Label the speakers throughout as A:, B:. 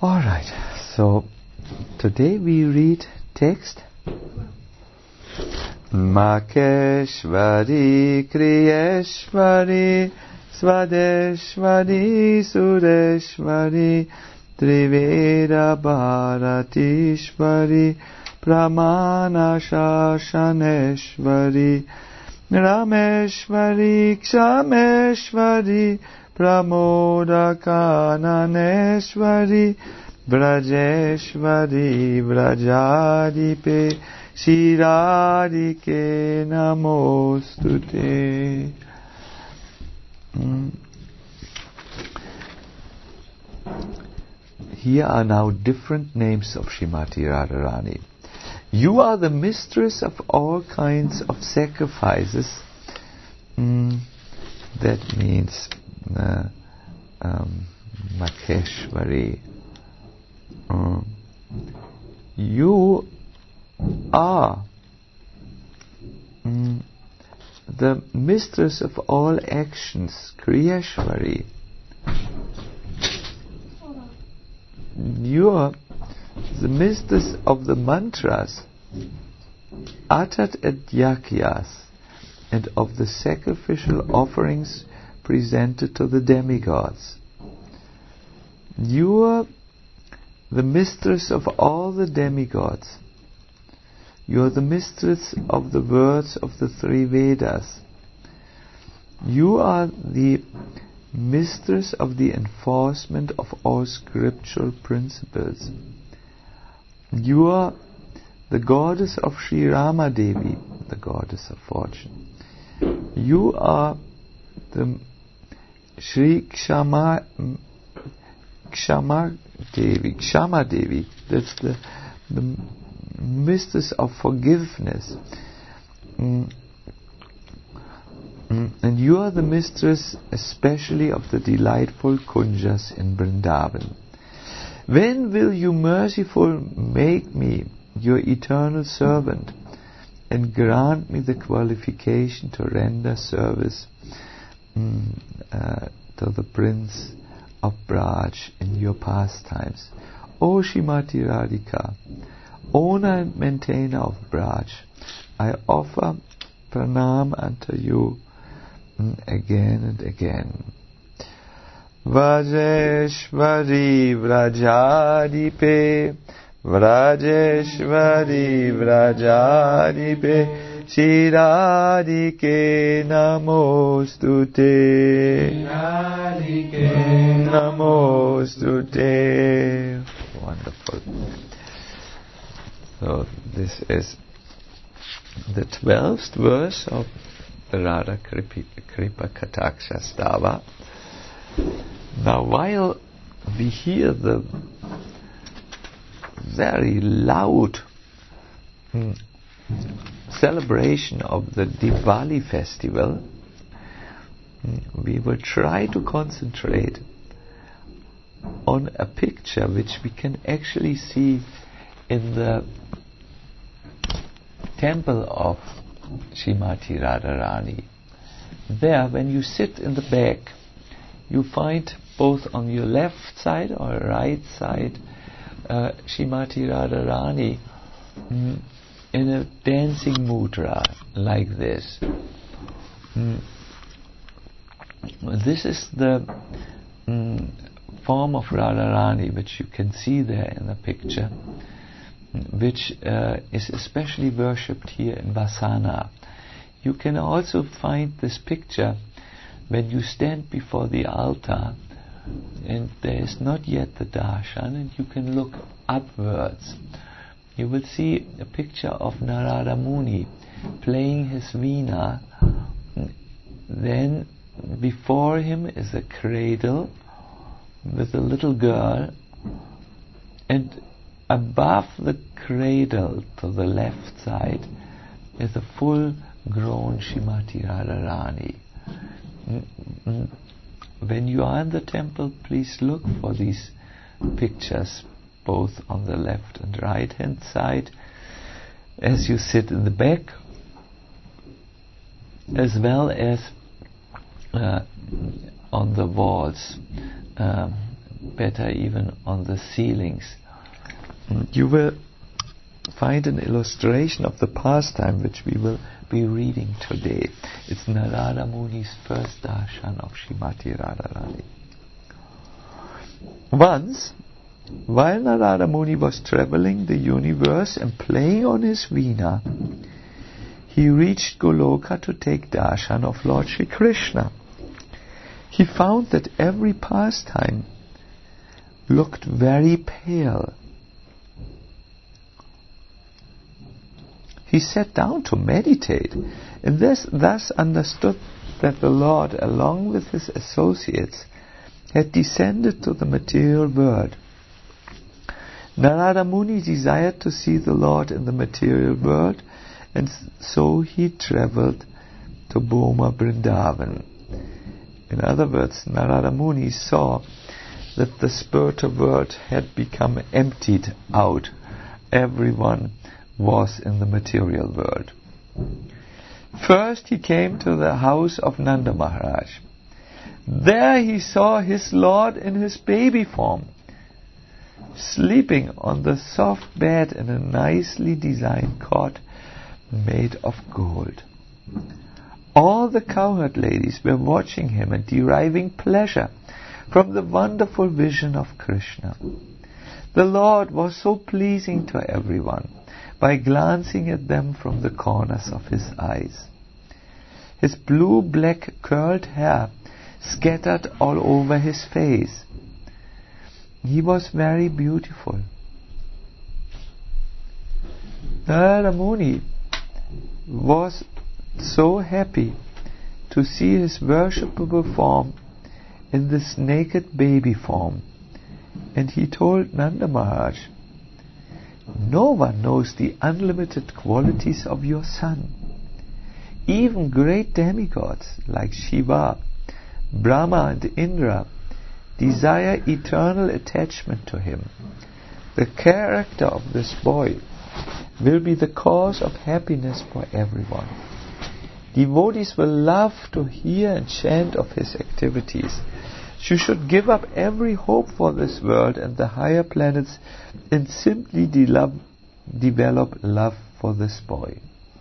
A: Alright, so today we read text Makeshvari, Kriyeshvari, Swadeshvari, Sureshvari, Triveda Bharatishvari, Pramana Shashaneshvari, Rameshvari, Kshameshvari, Pramodakananeshvari, Brajeshvari, Brajadipe, Shiradike Namostute. Here are now different names of Srimati Radharani. You are the mistress of all kinds of sacrifices. That means Makeshvari. You are the mistress of all actions, Kriyeshvari. You are the mistress of the mantras uttered at yagyas and of the sacrificial offerings presented to the demigods. You are the mistress of all the demigods. You are the mistress of the words of the three Vedas. You are the mistress of the enforcement of all scriptural principles. You are the goddess of Sri Rama Devi, the goddess of fortune. You are the Sri Kshama Devi, that's the mistress of forgiveness. And you are the mistress especially of the delightful kunjas in Vrindavan. When will you merciful make me your eternal servant and grant me the qualification to render service to the Prince of Braj in your pastimes? O Srimati Radhika, owner and maintainer of Braj, I offer pranam unto you again and again. Vrajeshvari Vrajadipe, Vrajeshvari Vrajadipe, Shiradike Namostute, Shiradike Namostute. Wonderful. So this is the 12th verse of the Radha Kripa Kataksha Stava. Now, while we hear the very loud celebration of the Diwali festival, we will try to concentrate on a picture which we can actually see in the temple of Srimati Radharani. There, when you sit in the back, you find both on your left side or right side Srimati Radharani in a dancing mudra like this. This is the form of Radharani which you can see there in the picture, which is especially worshipped here in Vasana. You can also find this picture when you stand before the altar and there is not yet the darshan and you can look upwards. You will see a picture of Narada Muni playing his veena. Then before him is a cradle with a little girl, and above the cradle to the left side is a full-grown Srimati Radharani. When you are in the temple, please look for these pictures both on the left and right hand side as you sit in the back, as well as on the walls better even on the ceilings. You will find an illustration of the pastime which we will be reading today. It's Narada Muni's first darshan of Srimati Radharani. Once, while Narada Muni was traveling the universe and playing on his veena, he reached Goloka to take darshan of Lord Shri Krishna. He found that every pastime looked very pale. He sat down to meditate, and thus understood that the Lord, along with his associates, had descended to the material world. Narada Muni desired to see the Lord in the material world, and so he travelled to Boma Vrindavan. In other words, Narada Muni saw that the spiritual world had become emptied out. Everyone was in the material world. First he came to the house of Nanda Maharaj. There he saw his Lord in his baby form, sleeping on the soft bed in a nicely designed cot made of gold. All the cowherd ladies were watching him and deriving pleasure from the wonderful vision of Krishna. The Lord was so pleasing to everyone by glancing at them from the corners of his eyes. His blue-black curled hair scattered all over his face. He was very beautiful. Narada Muni was so happy to see his worshipable form in this naked baby form, and he told Nanda Maharaj, "No one knows the unlimited qualities of your son. Even great demigods like Shiva, Brahma and Indra desire eternal attachment to him. The character of this boy will be the cause of happiness for everyone. Devotees will love to hear and chant of his activities. You should give up every hope for this world and the higher planets and simply develop love for this boy."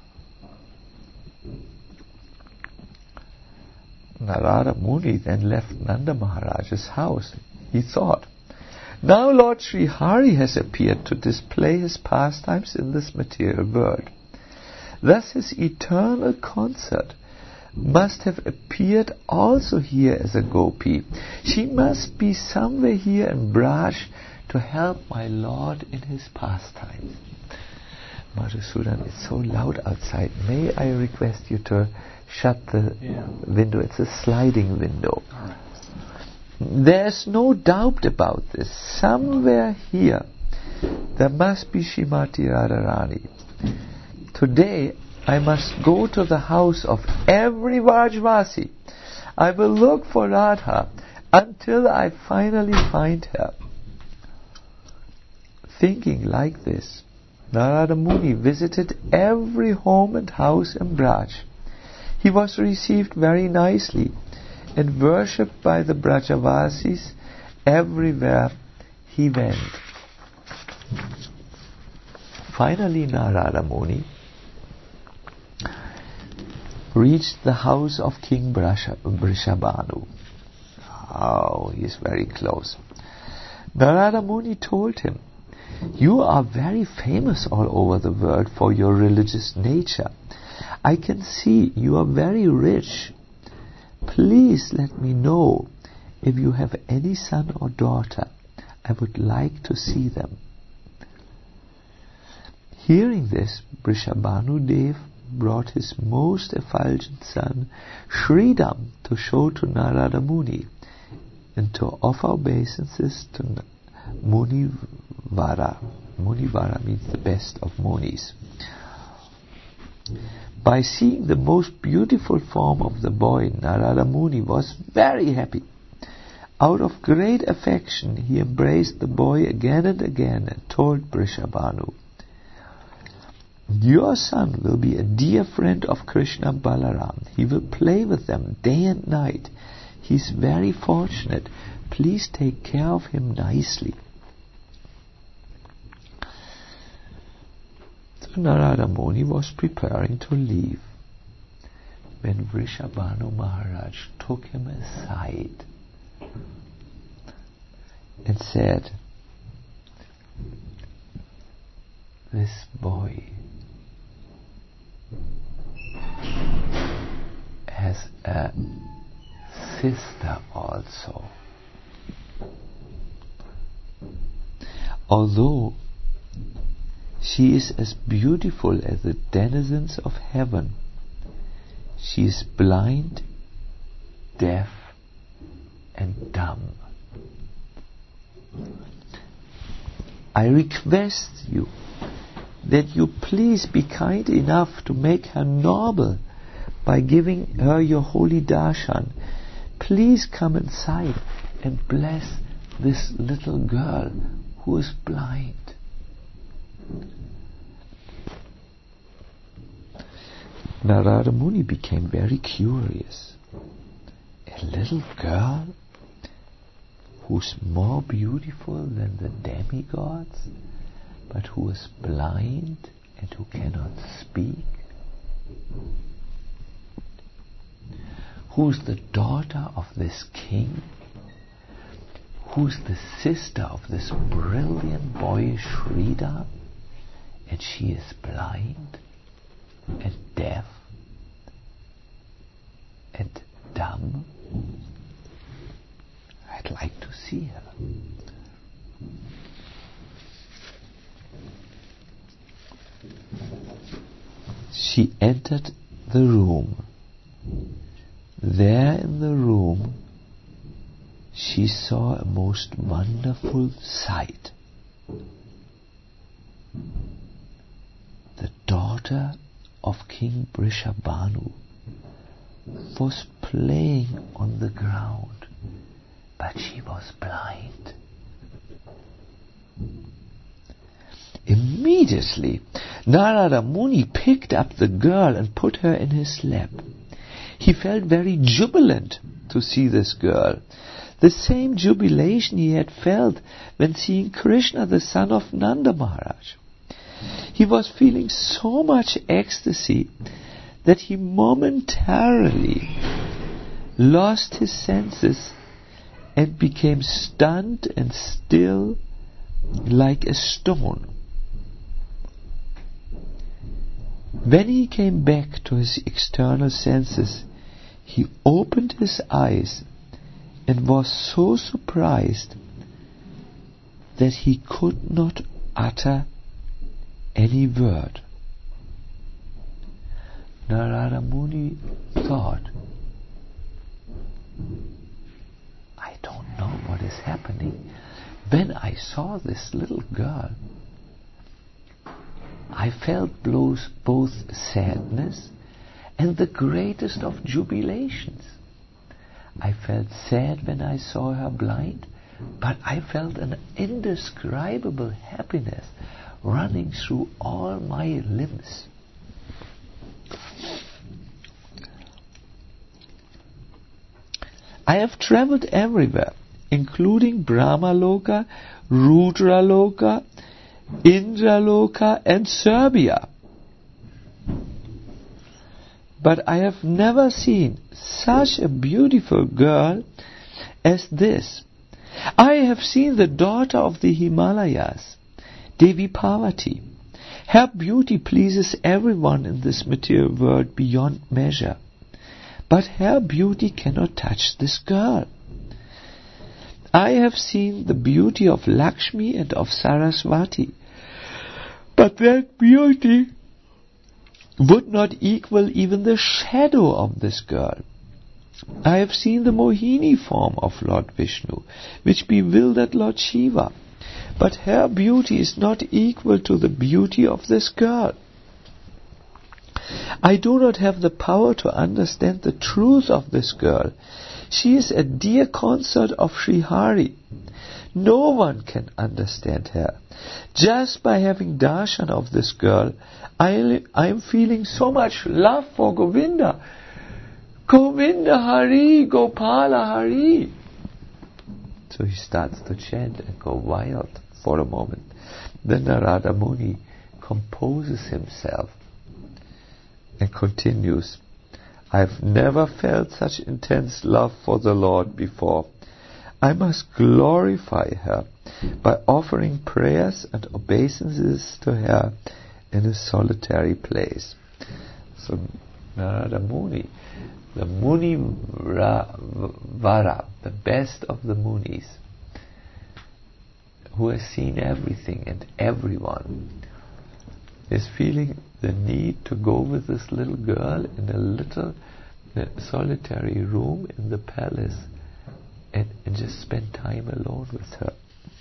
A: Narada Muni then left Nanda Maharaj's house. He thought, "Now Lord Sri Hari has appeared to display his pastimes in this material world. Thus his eternal consort must have appeared also here as a gopi. She must be somewhere here in Braj to help my Lord in his pastimes." Madhusudan, it's so loud outside. May I request you to shut the window? It's a sliding window. There's no doubt about this. Somewhere here there must be Srimati Radharani. Today I must go to the house of every Vrajvasi. I will look for Radha until I finally find her. Thinking like this, Narada Muni visited every home and house in Braj. He was received very nicely and worshipped by the Brajavasis everywhere he went. Finally, Narada Muni reached the house of King Vrishabhanu. Oh, he is very close. Narada Muni told him, "You are very famous all over the world for your religious nature. I can see you are very rich. Please let me know if you have any son or daughter. I would like to see them." Hearing this, Vrishabhanu Dev brought his most effulgent son Sridham to show to Narada Muni and to offer obeisances to Munivara. Munivara means the best of Munis. By seeing the most beautiful form of the boy, Narada Muni was very happy. Out of great affection, he embraced the boy again and again and told Vrishabhanu, "Your son will be a dear friend of Krishna Balaram. He will play with them day and night. He's very fortunate. Please take care of him nicely. So Narada Muni was preparing to leave when Vrishabhanu Maharaj took him aside and said, "This boy has a sister also. Although she is as beautiful as the denizens of heaven, she is blind, deaf, and dumb. I request you that you please be kind enough to make her noble by giving her your holy darshan. Please come inside and bless this little girl who is blind." Narada Muni became very curious. A little girl who's more beautiful than the demigods, but who is blind and who cannot speak? Who's the daughter of this king? Who's the sister of this brilliant boy Sridhar? And she is blind and deaf and dumb? I'd like to see her. She entered the room. There in the room she saw a most wonderful sight. The daughter of King Vrishabhanu was playing on the ground, but she was blind. Immediately, Narada Muni picked up the girl and put her in his lap. He felt very jubilant to see this girl. The same jubilation he had felt when seeing Krishna, the son of Nanda Maharaj. He was feeling so much ecstasy that he momentarily lost his senses and became stunned and still like a stone. When he came back to his external senses, he opened his eyes and was so surprised that he could not utter any word. Narada Muni thought, I don't know what is happening. When I saw this little girl, I felt both sadness and the greatest of jubilations. I felt sad when I saw her blind, but I felt an indescribable happiness running through all my limbs. I have traveled everywhere, including Brahmaloka, Rudraloka, Indraloka and Serbia. But I have never seen such a beautiful girl as this. I have seen the daughter of the Himalayas, Devi Parvati. Her beauty pleases everyone in this material world beyond measure. But her beauty cannot touch this girl. I have seen the beauty of Lakshmi and of Saraswati, but that beauty would not equal even the shadow of this girl. I have seen the Mohini form of Lord Vishnu, which bewildered Lord Shiva, but her beauty is not equal to the beauty of this girl. I do not have the power to understand the truth of this girl. She is a dear consort of Sri Hari. No one can understand her. Just by having darshan of this girl, I am feeling so much love for Govinda. Govinda Hari, Gopala Hari. So he starts to chant and go wild for a moment. Then Narada Muni composes himself and continues, I've never felt such intense love for the Lord before. I must glorify her by offering prayers and obeisances to her in a solitary place. So Narada Muni, the Muni Vara, the best of the Munis, who has seen everything and everyone, is feeling the need to go with this little girl in a little solitary room in the palace and just spend time alone with her.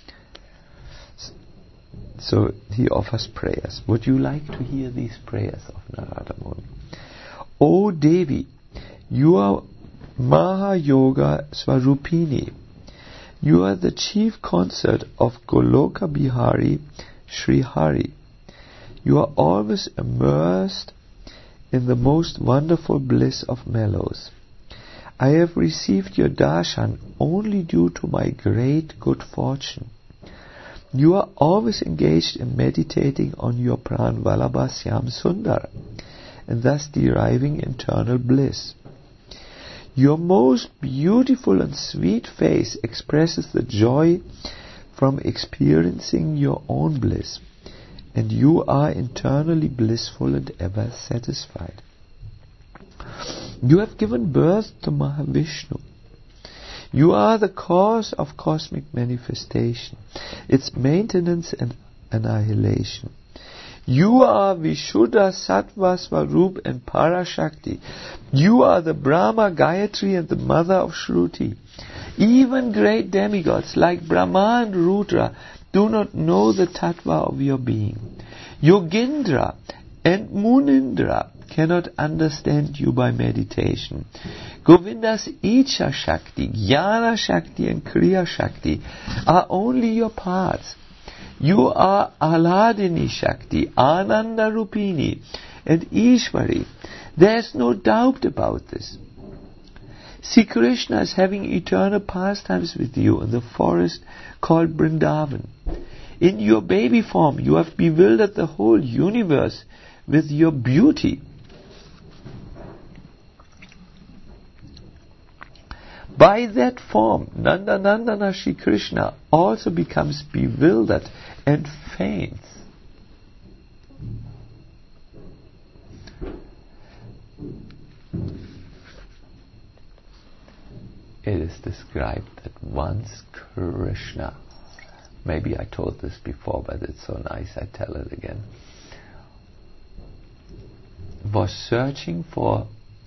A: So he offers prayers. Would you like to hear these prayers of Narada Muni? O Devi, you are Mahayoga Swarupini. You are the chief consort of Goloka Bihari Sri Hari. You are always immersed in the most wonderful bliss of mellows. I have received your darshan only due to my great good fortune. You are always engaged in meditating on your Pran Vallabha Syam Sundar, and thus deriving internal bliss. Your most beautiful and sweet face expresses the joy from experiencing your own bliss, and you are internally blissful and ever satisfied. You have given birth to Mahavishnu. You are the cause of cosmic manifestation, its maintenance and annihilation. You are Vishuddha Sattva Swarup and Parashakti. You are the Brahma, Gayatri and the mother of Shruti. Even great demigods like Brahma and Rudra do not know the tattva of your being. Yogindra and Munindra cannot understand you by meditation. Govinda's Icha Shakti, Jnana Shakti and Kriya Shakti are only your parts. You are Ahladini Shakti, Ananda Rupini and Ishwari. There is no doubt about this. See Krishna is having eternal pastimes with you in the forest called Vrindavan. In your baby form you have bewildered the whole universe with your beauty. By that form, Nandanandana Shri Krishna also becomes bewildered and faints. It is described that once Krishna, maybe I told this before, but it's so nice I tell it again, was searching for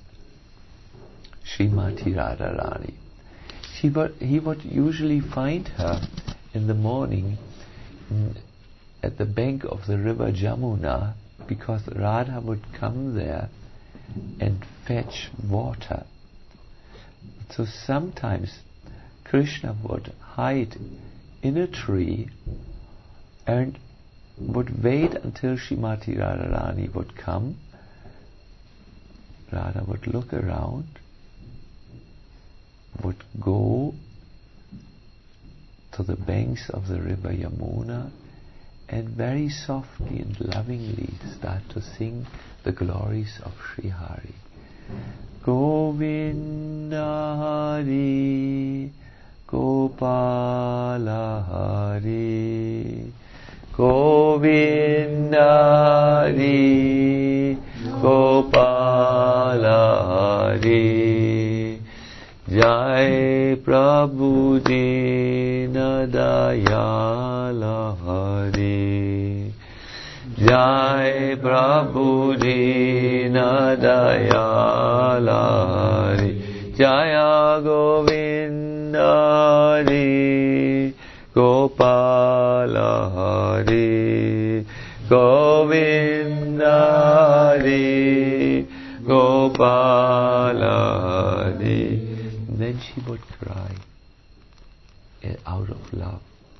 A: Srimati Radharani. He would usually find her in the morning at the bank of the river Jamuna, because Radha would come there and fetch water. So sometimes Krishna would hide in a tree and would wait until Srimati Radharani would come. Radha would look around, would go to the banks of the river Yamuna and very softly and lovingly start to sing the glories of Sri Hari. Govinda Hari, Gopala Hari, Govinda Hari, Gopala Hari, Jai Prabhu Dina Dayala Hari, Jai Prabhu Dina Dayala Hari, Jaya Govinda Hari, Gopala Hari, Govinda Hari, Gopala Hari. Then she would cry out of love.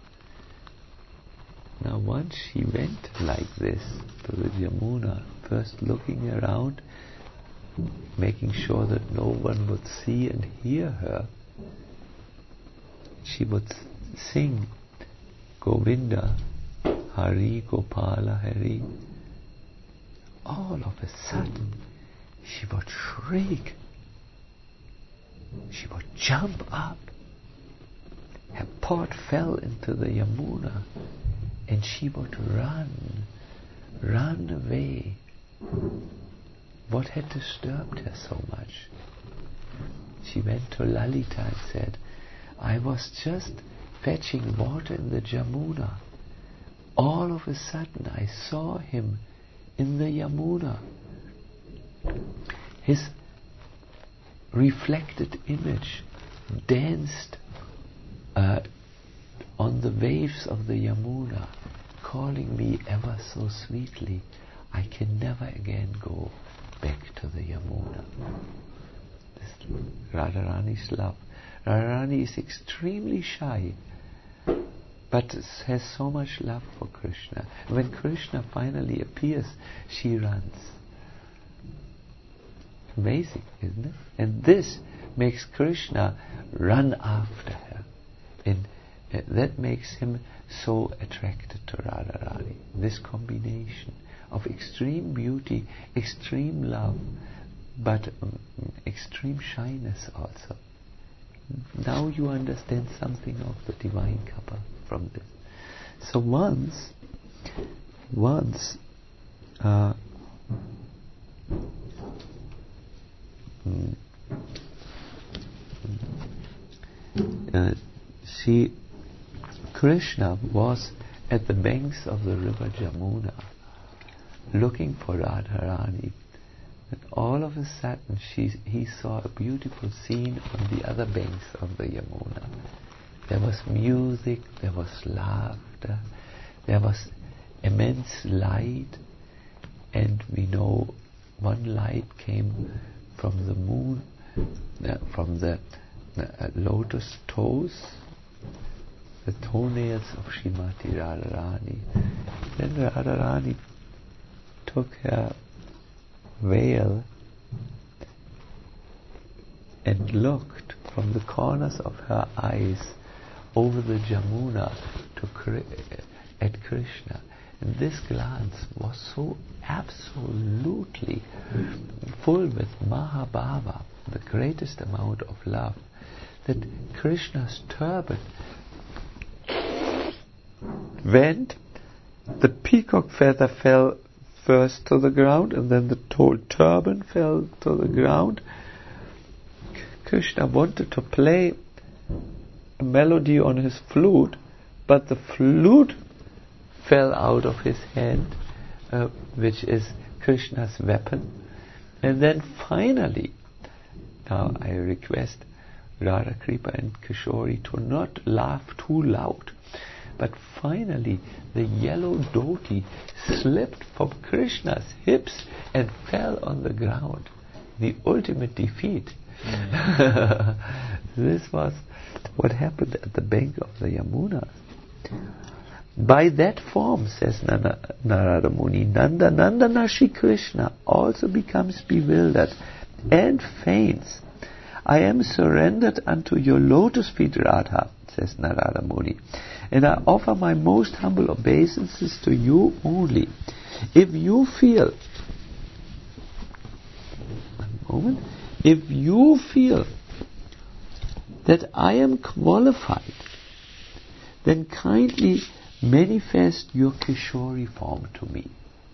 A: Now once she went like this to the Yamuna, first looking around, making sure that no one would see and hear her, she would sing Govinda, Hari, Gopala, Hari. All of a sudden, she would shriek. She would jump up. Her pot fell into the Yamuna, and she would run away. What had disturbed her so much? She went to Lalita and said, I was just fetching water in the Jamuna. All of a sudden I saw him in the Yamuna. His reflected image danced on the waves of the Yamuna, calling me ever so sweetly. I can never again go back to the Yamuna. This Radharani's love. Radharani is extremely shy, but has so much love for Krishna. When Krishna finally appears, she runs. Amazing, isn't it? And this makes Krishna run after her. And that makes him so attracted to Radharani. This combination of extreme beauty, extreme love, but extreme shyness also. Now you understand something of the divine couple from this. So once Krishna was at the banks of the river Jamuna looking for Radharani, and all of a sudden he saw a beautiful scene on the other banks of the Yamuna. There was music, there was laughter, there was immense light, and we know one light came from the moon, from the lotus toes, the toenails of Srimati Radharani. Then Radharani took her veil and looked from the corners of her eyes over the Jamuna at Krishna. And this glance was so absolutely full with Mahabhava, the greatest amount of love, that Krishna's turban went, the peacock feather fell first to the ground, and then the whole turban fell to the ground. Krishna wanted to play a melody on his flute, but the flute fell out of his hand, which is Krishna's weapon. And then finally, now I request Radha Kripa and Kishori to not laugh too loud, but finally the yellow dhoti slipped from Krishna's hips and fell on the ground. The ultimate defeat. This was what happened at the bank of the Yamuna. By that form, says Narada Muni, Nanda Shri Krishna also becomes bewildered and faints. I am surrendered unto your lotus feet, Radha, says Narada Muni, and I offer my most humble obeisances to you only. If you feel, if you feel that I am qualified, then kindly manifest your Kishori form to me.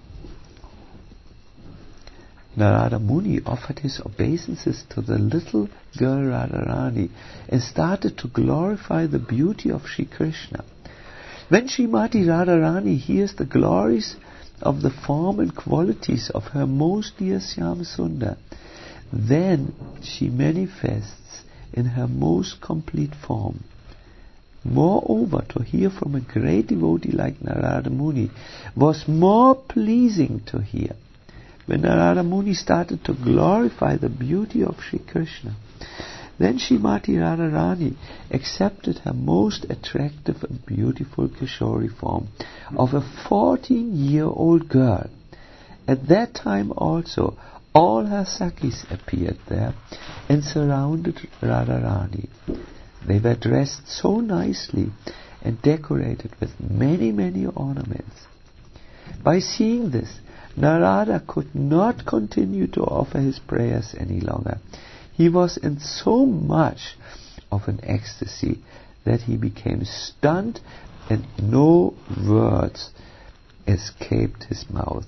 A: Narada Muni offered his obeisances to the little girl Radharani and started to glorify the beauty of Shri Krishna. When Srimati Radharani hears the glories of the form and qualities of her most dear Shyam Sundar, then she manifests in her most complete form. Moreover, to hear from a great devotee like Narada Muni was more pleasing to hear. When Narada Muni started to glorify the beauty of Shri Krishna, then Srimati Radharani accepted her most attractive and beautiful Kishori form of a 14-year-old girl. At that time also, All her Sakis appeared there and surrounded Radharani. They were dressed so nicely and decorated with many, many ornaments. By seeing this, Narada could not continue to offer his prayers any longer. He was in so much of an ecstasy that he became stunned and no words escaped his mouth.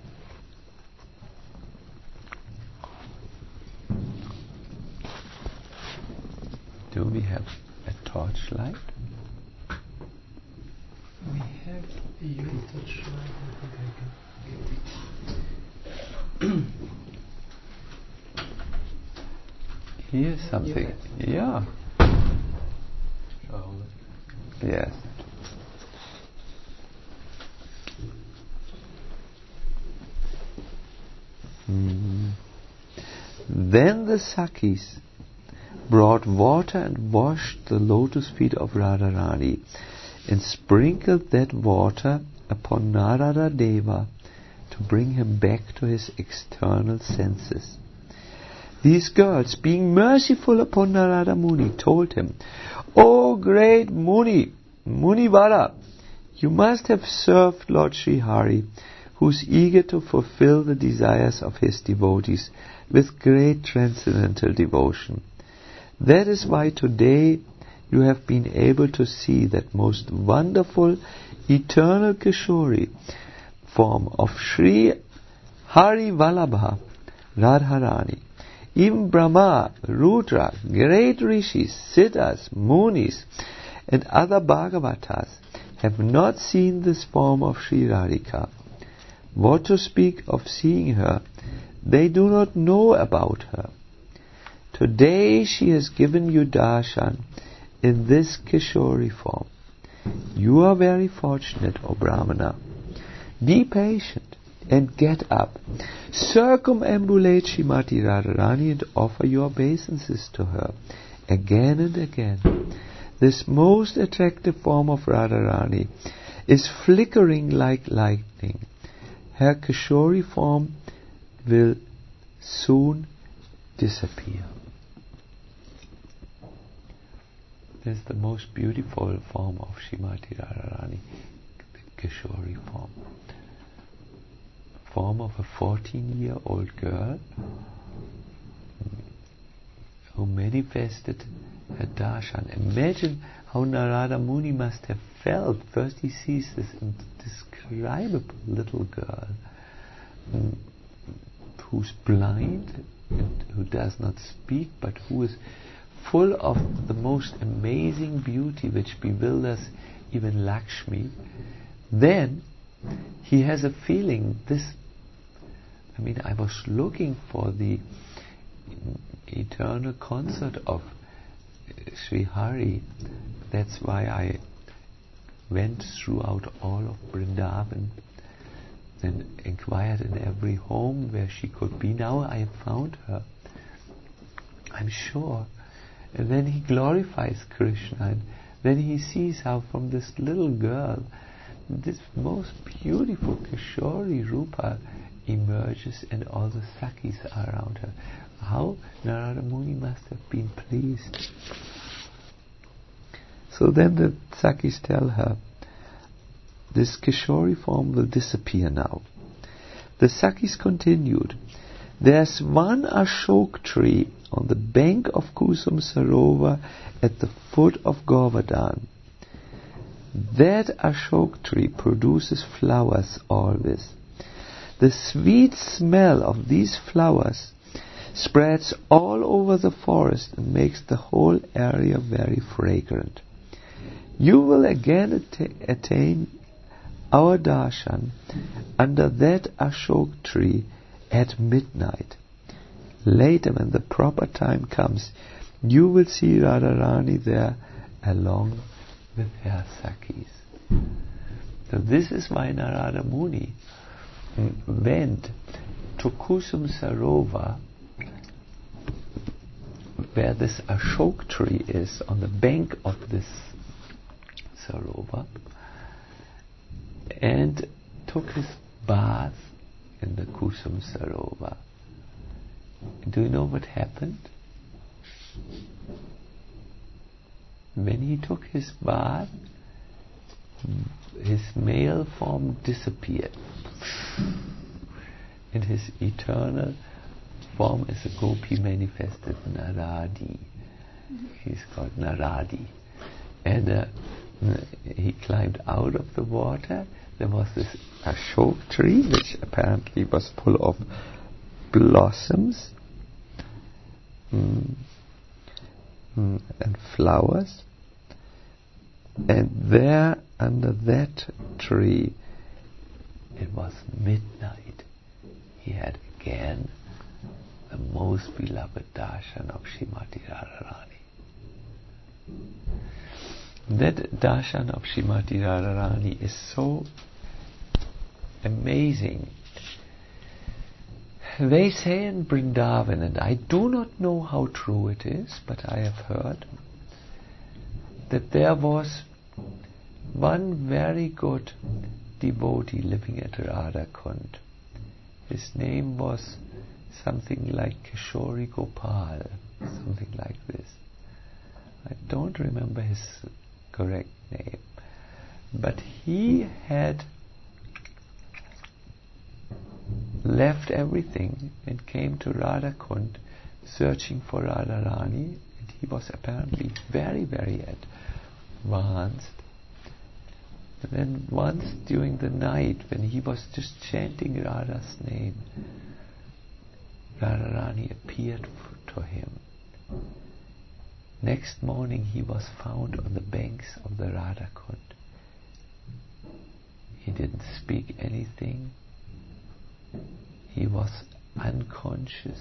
A: Do we have a torchlight?
B: We have a torchlight. I think I can get it.
A: Here's something. Yeah. Yes. Then the Sakis brought water and washed the lotus feet of Radharani and sprinkled that water upon Narada Deva to bring him back to his external senses. These girls, being merciful upon Narada Muni, told him, "O great Muni, Munivara, you must have served Lord Sri Hari, who is eager to fulfill the desires of his devotees with great transcendental devotion. That is why today you have been able to see that most wonderful eternal Kishori form of Sri Hari Vallabha Radharani. Even Brahma, Rudra, great rishis, siddhas, munis, and other Bhagavatas have not seen this form of Sri Radhika. What to speak of seeing her? They do not know about her. Today she has given you darshan in this Kishori form. You are very fortunate, O Brahmana. Be patient and get up. Circumambulate Srimati Radharani and offer your obeisances to her again and again. This most attractive form of Radharani is flickering like lightning. Her Kishori form will soon disappear." This is the most beautiful form of Srimati Radharani, the Kishori form. Form of a 14-year-old girl who manifested her darshan. Imagine how Narada Muni must have felt. First he sees this indescribable little girl who's blind and who does not speak, but who is full of the most amazing beauty which bewilders even Lakshmi. Then he has a feeling, I was looking for the eternal concert of Sri Hari. That's why I went throughout all of Vrindavan and inquired in every home where she could be. Now I have found her, I'm sure. And then he glorifies Krishna, and then he sees how from this little girl this most beautiful Kishori Rupa emerges and all the Sakis are around her. How Narada Muni must have been pleased. So then the Sakis tell her, this Kishori form will disappear now. The Sakis continued, there's one Ashok tree on the bank of Kusum Sarovar at the foot of Govardhan. That Ashok tree produces flowers always. The sweet smell of these flowers spreads all over the forest and makes the whole area very fragrant. You will again attain our darshan under that Ashok tree at midnight. Later, when the proper time comes, you will see Radharani there along with her Sakis. So this is why Narada Muni went to Kusum Sarovar, where this Ashok tree is, on the bank of this Sarovar, and took his bath in the Kusum Sarovar. Do you know what happened? When he took his bath, his male form disappeared, and his eternal form as a gopi manifested, Naradi. He's called Naradi. And he climbed out of the water. There was this Ashok tree, which apparently was full of blossoms and flowers. And there, under that tree, it was midnight. He had again the most beloved darshan of Srimati Radharani. That darshan of Srimati Radharani is so amazing. They say in Vrindavan, and I do not know how true it is, but I have heard that there was one very good devotee living at Radhakund. His name was something like Kishori Gopal, something like this. I don't remember his correct name, but he had left everything and came to Radhakund searching for Radharani, and he was apparently very, very advanced. And then once during the night, when he was just chanting Radha's name, Radharani appeared to him. Next morning he was found on the banks of the Radhakund. He didn't speak anything. He was unconscious,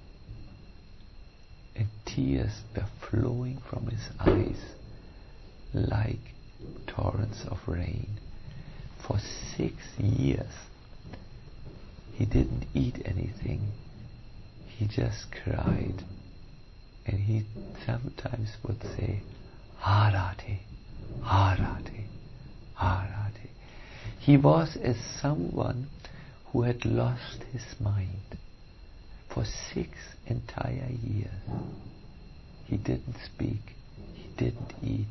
A: and tears were flowing from his eyes like torrents of rain. For 6 years he didn't eat anything. He just cried, and he sometimes would say, Harate, Harate, Harate. He was as someone who had lost his mind. For 6 entire years he didn't speak, he didn't eat.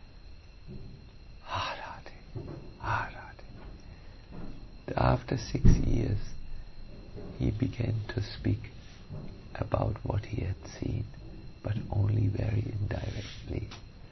A: Harate, Harate. After 6 years he began to speak about what he had seen, but only very indirectly.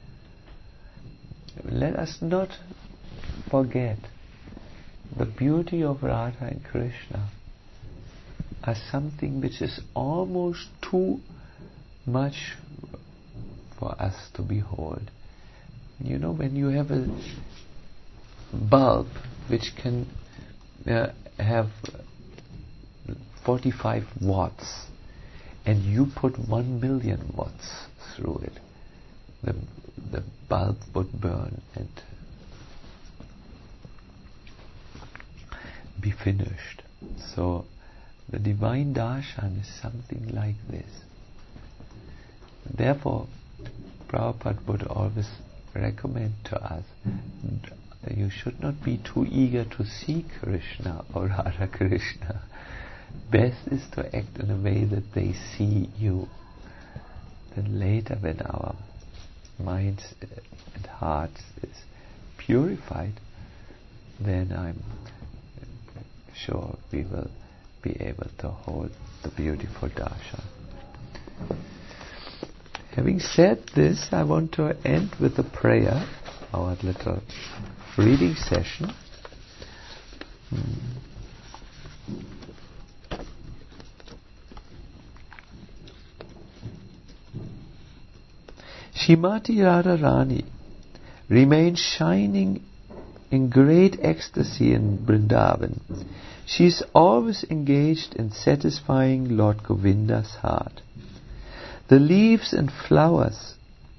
A: Let us not forget the beauty of Radha and Krishna as something which is almost too much for us to behold. You know, when you have a bulb which can have 45 watts, and you put 1 million watts through it, the bulb would burn and be finished. So the divine darshan is something like this. Therefore, Prabhupada would always recommend to us, you should not be too eager to see Krishna or Radha Krishna. Best is to act in a way that they see you. Then later, when our minds and hearts is purified, then I'm sure we will be able to hold the beautiful darshan. Having said this, I want to end with a prayer, our little reading session. Srimati Radharani remains shining in great ecstasy in Vrindavan. She is always engaged in satisfying Lord Govinda's heart. The leaves and flowers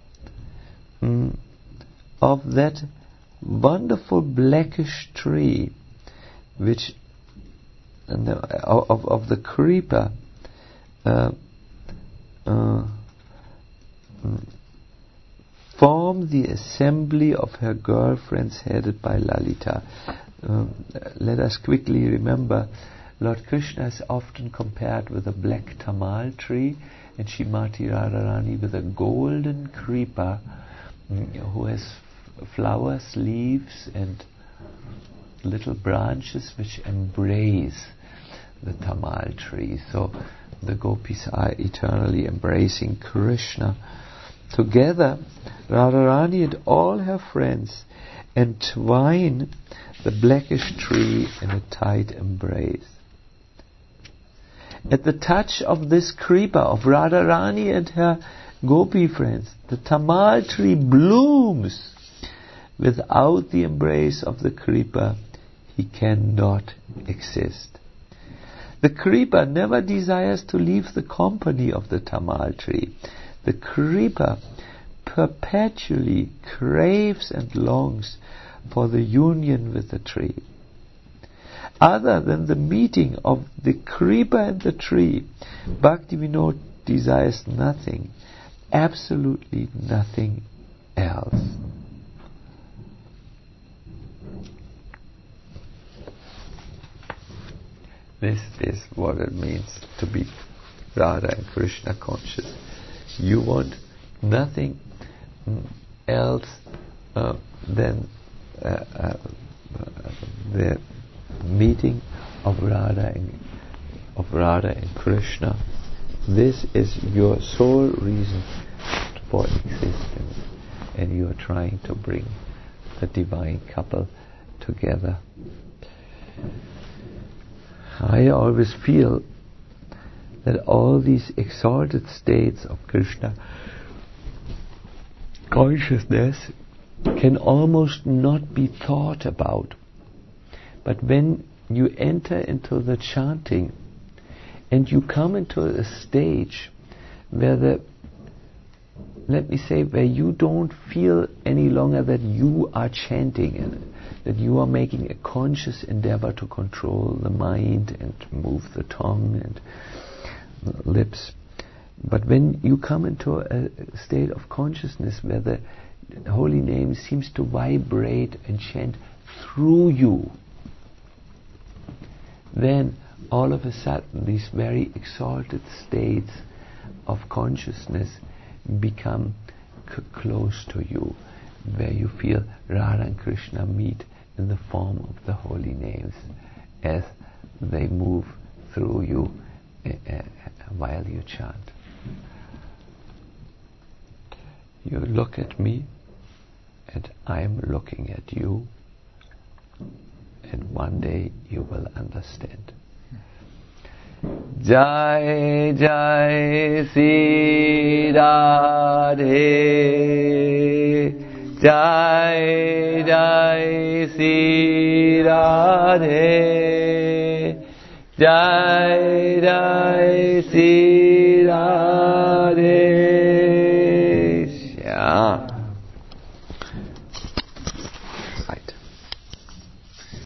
A: of that wonderful blackish tree, which of the creeper, form the assembly of her girlfriends headed by Lalita. Let us quickly remember Lord Krishna is often compared with a black tamal tree, and Srimati Radharani with a golden creeper who has flowers, leaves and little branches which embrace the tamal tree. So the gopis are eternally embracing Krishna. Together, Radharani and all her friends entwine the blackish tree in a tight embrace. At the touch of this creeper of Radharani and her gopi friends, the tamal tree blooms. Without the embrace of the creeper, he cannot exist. The creeper never desires to leave the company of the tamal tree. The creeper perpetually craves and longs for the union with the tree. Other than the meeting of the creeper and the tree, Bhaktivinoda desires nothing, absolutely nothing else. This is what it means to be Radha and Krishna conscious. You want nothing else than the meeting of Radha and Krishna. This is your sole reason for existence, and you are trying to bring the divine couple together. I always feel that all these exalted states of Krishna consciousness can almost not be thought about. But when you enter into the chanting and you come into a stage where where you don't feel any longer that you are chanting and that you are making a conscious endeavor to control the mind and move the tongue and the lips. But when you come into a state of consciousness where the holy name seems to vibrate and chant through you, then all of a sudden these very exalted states of consciousness become close to you, where you feel Radha and Krishna meet in the form of the holy names as they move through you while you chant. You look at me and I'm looking at you, and one day you will understand. Jai Jai Sri Radhe, Jai Jai Sri Radhe, Jai Jai Sri